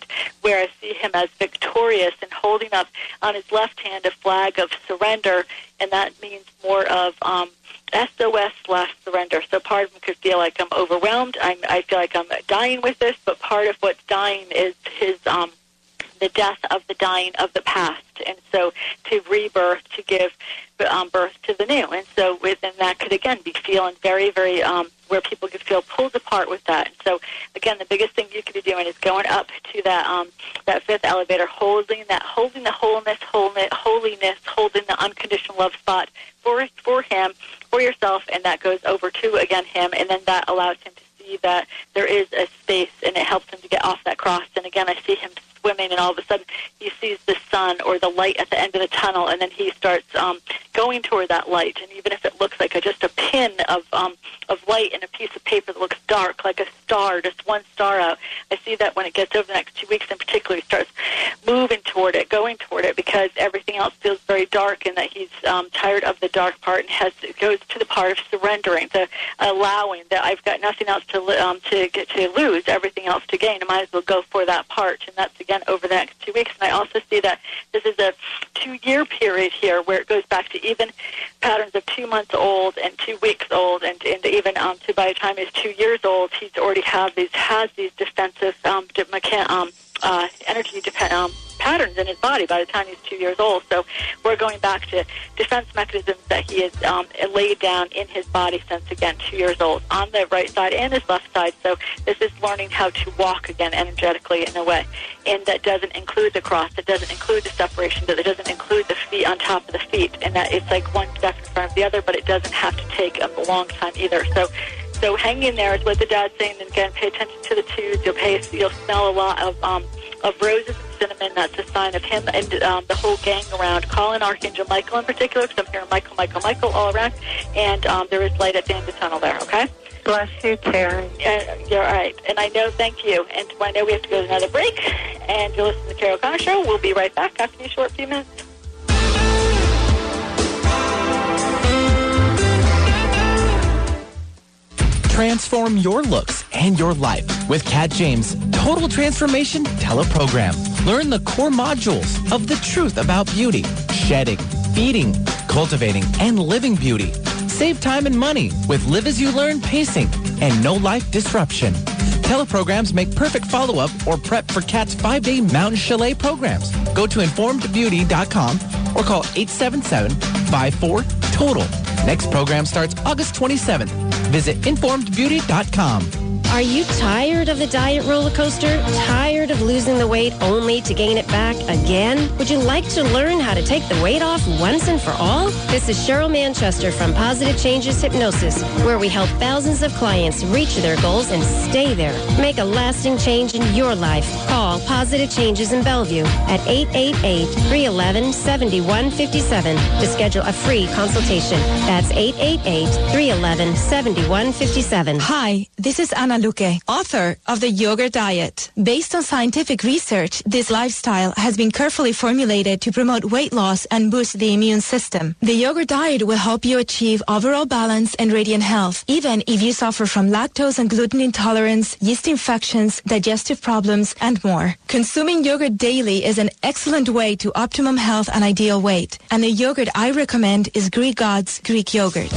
where I see him as victorious and holding up on his left hand a flag of surrender, and that means more of um, S O S slash surrender. So part of him could feel like I'm overwhelmed. I'm, I feel like I'm dying with this, but part of what's dying is his um, the death of the dying of the past, and so to rebirth, to give um, birth to the new. And so within that could, again, be feeling very, very, um, where people could feel pulled apart with that. And so, again, the biggest thing you could be doing is going up to that um, that fifth elevator, holding that, holding the wholeness, wholeness, holiness, holding the unconditional love spot for, for him, for yourself, and that goes over to, again, him, and then that allows him to see that there is a space, and it helps him to get off that cross. And, again, I see him swimming, and all of a sudden he sees the sun or the light at the end of the tunnel, and then he starts um, going toward that light. And even if it looks like a, just a pin of um, of light in a piece of paper that looks dark, like a star, just one star out, I see that when it gets over the next two weeks in particular, he starts moving toward it, going toward it, because everything else feels very dark, and that he's um, tired of the dark part, and has it goes to the part of surrendering, to allowing that I've got nothing else to um, to get to lose, everything else to gain. I might as well go for that part, and that's again over the next two weeks. And I also see that this is a two-year period here where it goes back to even patterns of two months old and two weeks old, and, and even um, to by the time he's two years old, he's already have these has these defensive um, de- mechan- um, uh, energy depend- um, patterns in his body by the time he's two years old. So we're going back to defense mechanisms that he has um, laid down in his body since, again, two years old, on the right side and his left side. So this is learning how to walk again energetically in a way. And that doesn't include the cross. That doesn't include the separation. That it doesn't include the feet on top of the feet. And that it's like one step in front of the other, but it doesn't have to take a long time either. So so hang in there is what the dad's saying. And again, pay attention to the twos. You'll, pay, you'll smell a lot of um, of roses and cinnamon. That's a sign of him and um, the whole gang around. Call in Archangel Michael in particular, because I'm hearing Michael, Michael, Michael all around. And um, there is light at the end of the tunnel there, okay?
Bless you, Terry.
Uh, you're all right. And I know, thank you. And I know we have to go to another break. And you'll listen to the Carol O'Connor Show. We'll be right back after a short few minutes.
Transform your looks and your life with Kat James' Total Transformation Teleprogram. Learn the core modules of the truth about beauty, shedding, feeding, cultivating, and living beauty. Save time and money with Live As You Learn pacing and no life disruption. Teleprograms make perfect follow-up or prep for Kat's five-day mountain chalet programs. Go to informed beauty dot com or call eight seven seven, five four, TOTAL. Next program starts August twenty-seventh. Visit informed beauty dot com.
Are you tired of the diet roller coaster? Tired of losing the weight only to gain it back again? Would you like to learn how to take the weight off once and for all? This is Cheryl Manchester from Positive Changes Hypnosis, where we help thousands of clients reach their goals and stay there. Make a lasting change in your life. Call Positive Changes in Bellevue at eight eight eight, three one one, seven one five seven to schedule a free consultation. That's eight eight eight, three one one, seven one five seven.
Hi, this is Anna Luque, author of The Yogurt Diet. Based on scientific research, this lifestyle has been carefully formulated to promote weight loss and boost the immune system. The Yogurt Diet will help you achieve overall balance and radiant health, even if you suffer from lactose and gluten intolerance, yeast infections, digestive problems, and more. Consuming yogurt daily is an excellent way to optimum health and ideal weight. And the yogurt I recommend is Greek Gods Greek Yogurt.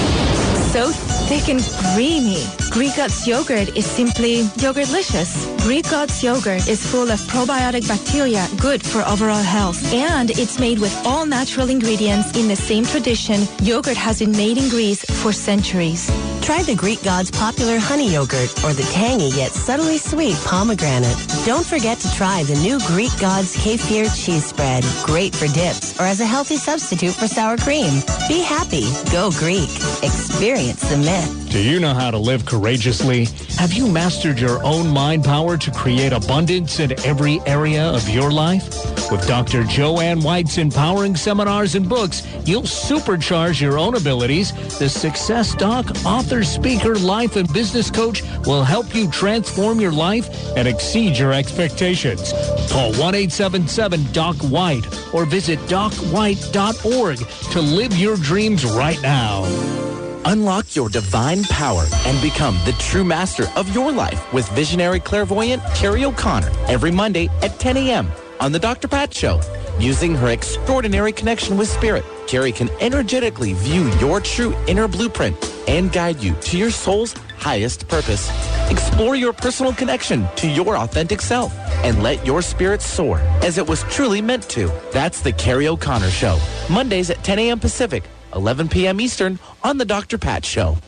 So thick and creamy. Greek Gods yogurt is simply yogurtlicious. Greek Gods yogurt is full of probiotic bacteria, good for overall health. And it's made with all natural ingredients in the same tradition yogurt has been made in Greece for centuries.
Try the Greek Gods popular honey yogurt or the tangy yet subtly sweet pomegranate. Don't forget to try the new Greek Gods kefir cheese spread. Great for dips or as a healthy substitute for sour cream. Be happy. Go Greek. Experience the myth.
Do you know how to live courageously? Have you mastered your own mind power to create abundance in every area of your life? With Doctor Joanne White's empowering seminars and books, you'll supercharge your own abilities. The Success Doc, author, speaker, life, and business coach will help you transform your life and exceed your expectations. Call one eight seven seven, D O C, White or visit doc white dot org to live your dreams right now.
Unlock your divine power and become the true master of your life with visionary clairvoyant Carrie O'Connor every Monday at ten a.m. on The Doctor Pat Show. Using her extraordinary connection with Spirit, Carrie can energetically view your true inner blueprint and guide you to your soul's highest purpose. Explore your personal connection to your authentic self and let your spirit soar as it was truly meant to. That's The Carrie O'Connor Show, Mondays at ten a.m. Pacific, eleven p.m. Eastern on The Doctor Pat Show.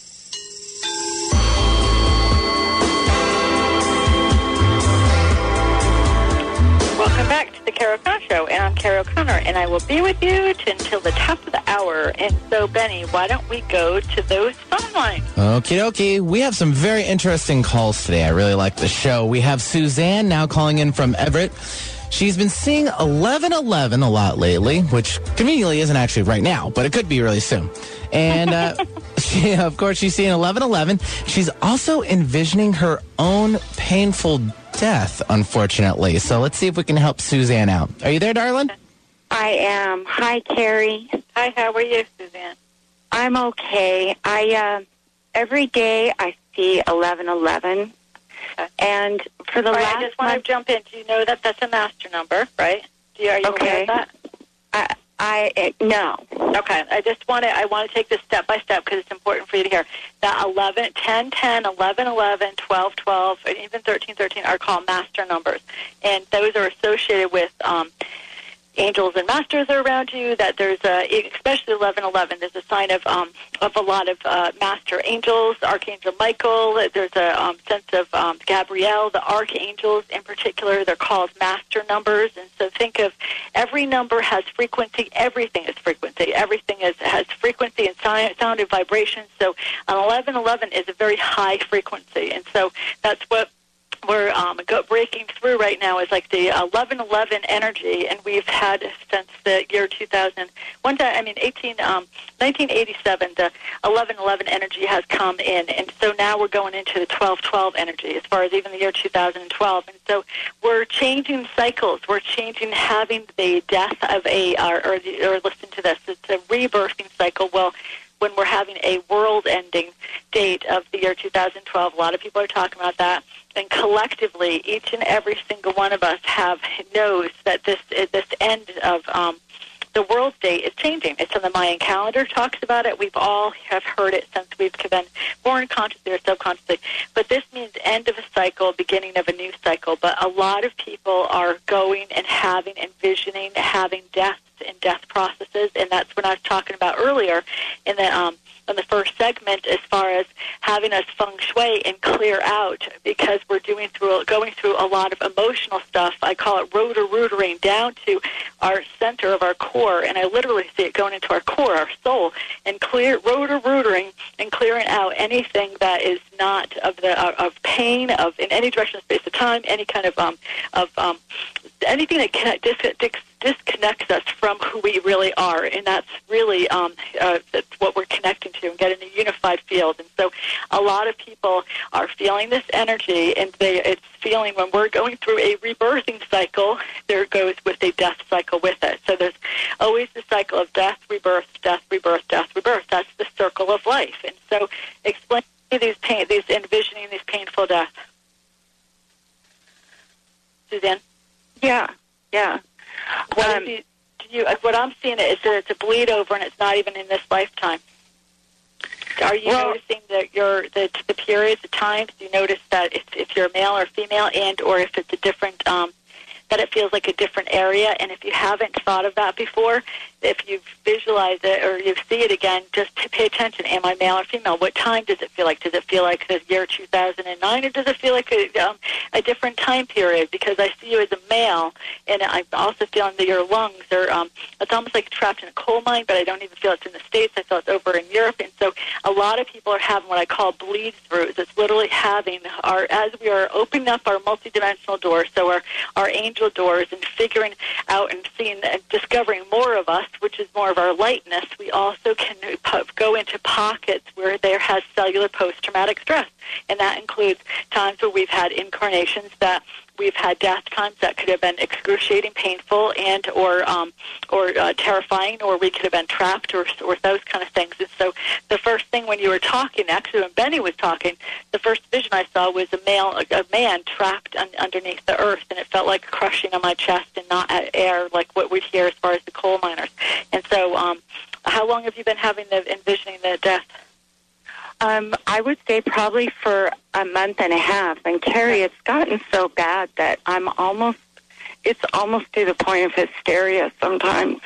Welcome back to the Carrie O'Connor Show, and I'm Carrie O'Connor, and I will be with you t- until the top of the hour. And so, Benny, why don't we go to those phone lines?
Okie dokie. We have some very interesting calls today. I really like the show. We have Suzanne now calling in from Everett. She's been seeing eleven eleven a lot lately, which conveniently isn't actually right now, but it could be really soon. And, uh, she, of course, she's seeing eleven eleven. She's also envisioning her own painful death, unfortunately. So let's see if we can help Suzanne out. Are you there, darling?
I am. Hi, Carrie.
Hi, how are you, Suzanne?
I'm okay. I uh, every day I see eleven eleven, okay. And for the
right,
last
I just want
month,
to jump in. Do you know that that's a master number, right? Do you, are you
okay.
aware of that?
I, I uh, no.
Okay, I just want to I want to take this step by step because it's important for you to hear. That eleven, ten, ten, eleven, eleven, twelve, twelve, and even thirteen, thirteen are called master numbers, and those are associated with um, angels and masters are around you. That there's a, especially eleven eleven, there's a sign of um, of a lot of uh, master angels, Archangel Michael. There's a um, sense of um, Gabrielle, the archangels in particular. They're called master numbers, and so think of every number has frequency. Everything is frequency. Everything is has frequency and sound, sound and vibration. So an eleven eleven is a very high frequency, and so that's what we're um, go, breaking through right now is like the eleven eleven energy, and we've had since the year two thousand. One time, I mean, eighteen, um, nineteen eighty-seven, the eleven eleven energy has come in, and so now we're going into the twelve twelve energy as far as even the year two thousand twelve. And so we're changing cycles. We're changing having the death of a, or, or, or listen to this, it's a rebirthing cycle. Well, when we're having a world-ending date of the year two thousand twelve, a lot of people are talking about that. And collectively, each and every single one of us have knows that this this end of um, the world's date is changing. It's on the Mayan calendar. Talks about it. We've all have heard it since we've been born, consciously or subconsciously. But this means end of a cycle, beginning of a new cycle. But a lot of people are going and having, envisioning, having deaths and death processes, and that's what I was talking about earlier in the um, in the first segment, as far as having us feng shui and clear out, because we're doing through going through a lot of emotional stuff. I call it rotor-rootering down to our center of our core, and I literally see it going into our core, our soul, and clear rotor-rootering and clearing out anything that is not of the uh, of pain, of in any direction, space, of time, any kind of um of um anything that can dis- dis- disconnects us from who we really are, and that's really um, uh, that's what we're connecting to and getting a unified field. And so a lot of people are feeling this energy, and they, it's feeling when we're going through a rebirthing cycle, there goes with a death cycle with it. So there's always the cycle of death, rebirth, death, rebirth, death, rebirth. That's the circle of life. And so explain to these pain, these envisioning these painful deaths. Suzanne?
Yeah, yeah.
What,
um,
you, do you, what I'm seeing is that it's a bleed over, and it's not even in this lifetime. Are you
well,
noticing that your the the periods, the times? Do you notice that if, if you're male or female, and or if it's a different, um, that it feels like a different area? And if you haven't thought of that before, if you visualize it or you see it again, just to pay attention. Am I male or female? What time does it feel like? Does it feel like the year two thousand nine, or does it feel like a, um, a different time period? Because I see you as a male, and I'm also feeling that your lungs are, um, it's almost like trapped in a coal mine, but I don't even feel it's in the States. I feel it's over in Europe. And so a lot of people are having what I call bleed-throughs. It's literally having our, as we are opening up our multidimensional doors, so our, our angel doors, and figuring out and seeing and discovering more of us, which is more of our lightness, we also can go into pockets where there has cellular post-traumatic stress. And that includes times where we've had incarnations that We've had death times that could have been excruciating, painful, and or um, or uh, terrifying, or we could have been trapped, or or those kind of things. And so the first thing when you were talking, actually when Benny was talking, the first vision I saw was a male, a, a man trapped un, underneath the earth, and it felt like crushing on my chest and not at air, like what we'd hear as far as the coal miners. And so, um, how long have you been having the envisioning the death?
Um, I would say probably for a month and a half. And Carrie, it's gotten so bad that I'm almost, it's almost to the point of hysteria sometimes.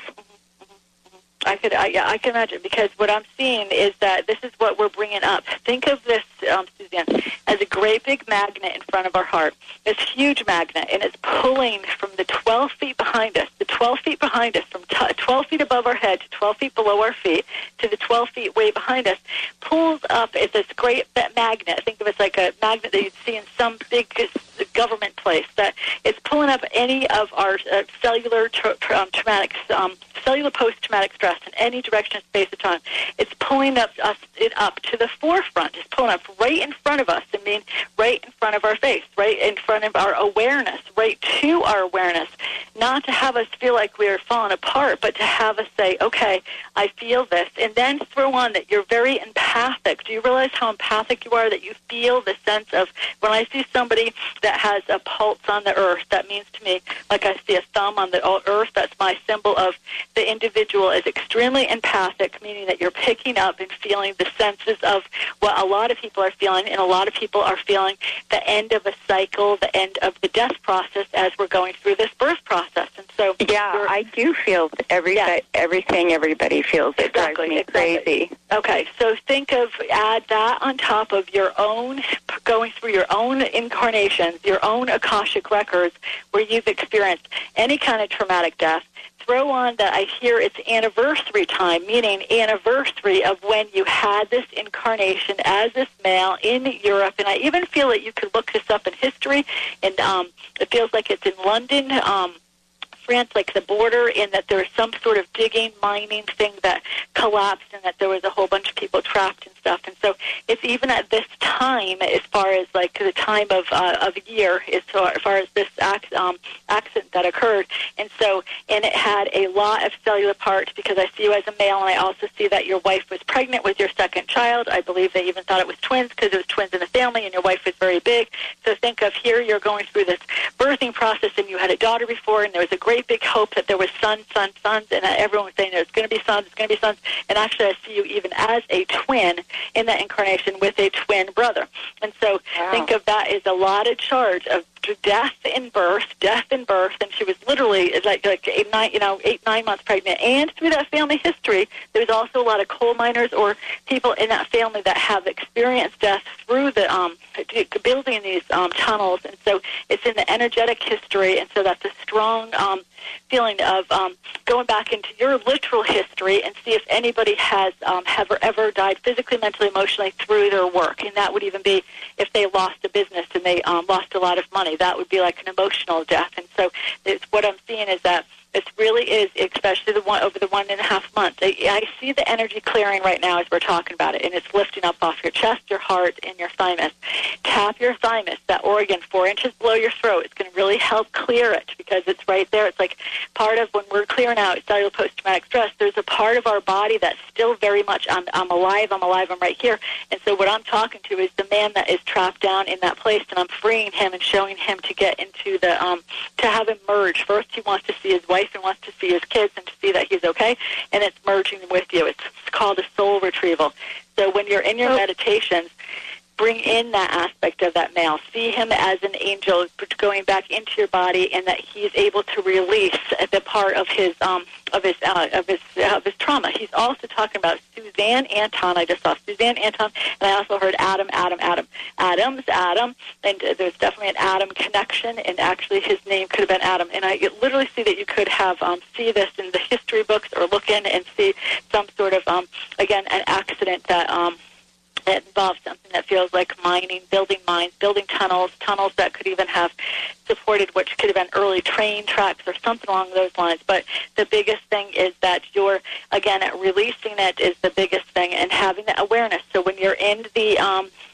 I could, I, yeah, I can imagine, because what I'm seeing is that this is what we're bringing up. Think of this, um, Suzanne, as a great big magnet in front of our heart. This huge magnet, and it's pulling from the twelve feet behind us, the twelve feet behind us, from t- twelve feet above our head to twelve feet below our feet to the twelve feet way behind us, pulls up. It's this great magnet. Think of it as like a magnet that you'd see in some big government place, that it's pulling up any of our uh, cellular tra- tra- um, traumatic, um, cellular post-traumatic stress in any direction of space or time. It's pulling up us it up to the forefront. It's pulling up right in front of us. I mean, right in front of our face, right in front of our awareness, right to our awareness. Not to have us feel like we're falling apart, but to have us say, okay, I feel this. And then throw on that you're very empathic. Do you realize how empathic you are, that you feel the sense of, when I see somebody that has a pulse on the earth, that means to me, like I see a thumb on the earth, that's my symbol of the individual is extremely empathic, meaning that you're picking up and feeling the senses of what a lot of people are feeling, and a lot of people are feeling the end of a cycle, the end of the death process as we're going through this birth process. And so,
yeah, I do feel every yeah. everything everybody feels. It
exactly,
drives me
exactly.
crazy.
Okay, so think of, add that on top of your own, going through your own incarnations, your own Akashic records, where you've experienced any kind of traumatic death. Throw on that I hear it's anniversary time, meaning anniversary of when you had this incarnation as this male in Europe. And I even feel that you could look this up in history, and um, it feels like it's in London, um, France, like the border, in that there was some sort of digging, mining thing that collapsed, and that there was a whole bunch of people trapped and stuff. And so it's even at this time, as far as like the time of uh, of year, as far, as far as this ac- um, accident that occurred. And so, and it had a lot of cellular parts, because I see you as a male, and I also see that your wife was pregnant with your second child. I believe they even thought it was twins, because it was twins in the family, and your wife was very big. So think of, here you're going through this birthing process, and you had a daughter before, and there was a great big hope that there was sons, sons, sons, and everyone was saying there's going to be sons, it's going to be sons. And actually, I see you even as a twin in that incarnation with a twin brother. And so wow. think of that as a lot of charge of death in birth, death in birth, and she was literally like like eight, nine, you know, eight, nine months pregnant. And through that family history, there's also a lot of coal miners or people in that family that have experienced death through the um, building these um, tunnels. And so it's in the energetic history, and so that's a strong um, feeling of um, going back into your literal history and see if anybody has um, ever, ever died physically, mentally, emotionally through their work. And that would even be if they lost a business and they um, lost a lot of money. That would be like an emotional death. And so it's, what I'm seeing is that it really is, especially the one over the one and a half months. I, I see the energy clearing right now as we're talking about it, and it's lifting up off your chest, your heart, and your thymus. Tap your thymus, that organ, four inches below your throat. It's going to really help clear it, because it's right there. It's like part of when we're clearing out cellular post-traumatic stress, there's a part of our body that's still very much, I'm, I'm alive, I'm alive, I'm right here. And so what I'm talking to is the man that is trapped down in that place, and I'm freeing him and showing him to get into the, um, to have him merge. First, he wants to see his wife and wants to see his kids and to see that he's okay, and it's merging with you. It's called a soul retrieval. So when you're in your oh. meditations, bring in that aspect of that male. See him as an angel going back into your body, and that he's able to release the part of his um, of his uh, of his uh, of his trauma. He's also talking about Suzanne Anton. I just saw Suzanne Anton, and I also heard Adam, Adam, Adam, Adams, Adam, and uh, there's definitely an Adam connection. And actually, his name could have been Adam. And I literally see that you could have um, see this in the history books, or look in and see some sort of um, again an accident that. Um, that involves something that feels like mining, building mines, building tunnels, tunnels that could even have supported which could have been early train tracks or something along those lines. But the biggest thing is that you're, again, releasing it is the biggest thing, and having that awareness. So when you're in the um,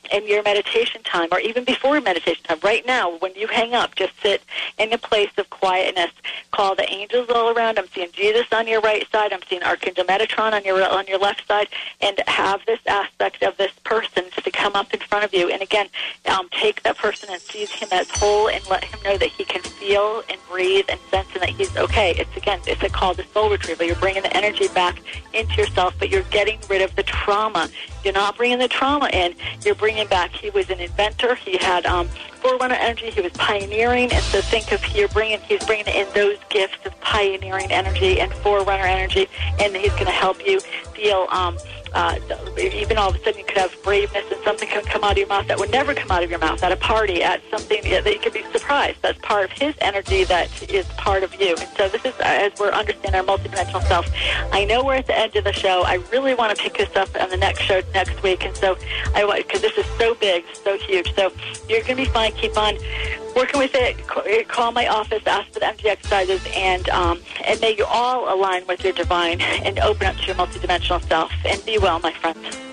in your meditation time, or even before meditation time, right now, when you hang up, just sit in a place of quietness. Call the angels all around. I'm seeing Jesus on your right side. I'm seeing Archangel Metatron on your on your left side, and have this aspect of this person to come up in front of you. And again, um, take that person and seize him as whole, and let him know that he can feel and breathe and sense, and that he's okay. It's again, it's a call to soul retrieval. You're bringing the energy back into yourself, but you're getting rid of the trauma. You're not bringing the trauma in. You're bringing back. He was an inventor. He had um, forerunner energy. He was pioneering, and so think of you're bringing. He's bringing in those gifts of pioneering energy and forerunner energy, and he's going to help you feel. Um, Uh, even all of a sudden you could have braveness, and something can come out of your mouth that would never come out of your mouth at a party, at something that you could be surprised. That's part of his energy that is part of you. And so this is, as we're understanding our multidimensional self, I know we're at the end of the show. I really want to pick this up on the next show next week. And so I want, because this is so big, so huge. So you're going to be fine. Keep on working with it. Call my office, ask for the M G exercises, and um, and may you all align with your divine and open up to your multidimensional self. And be well, my friends.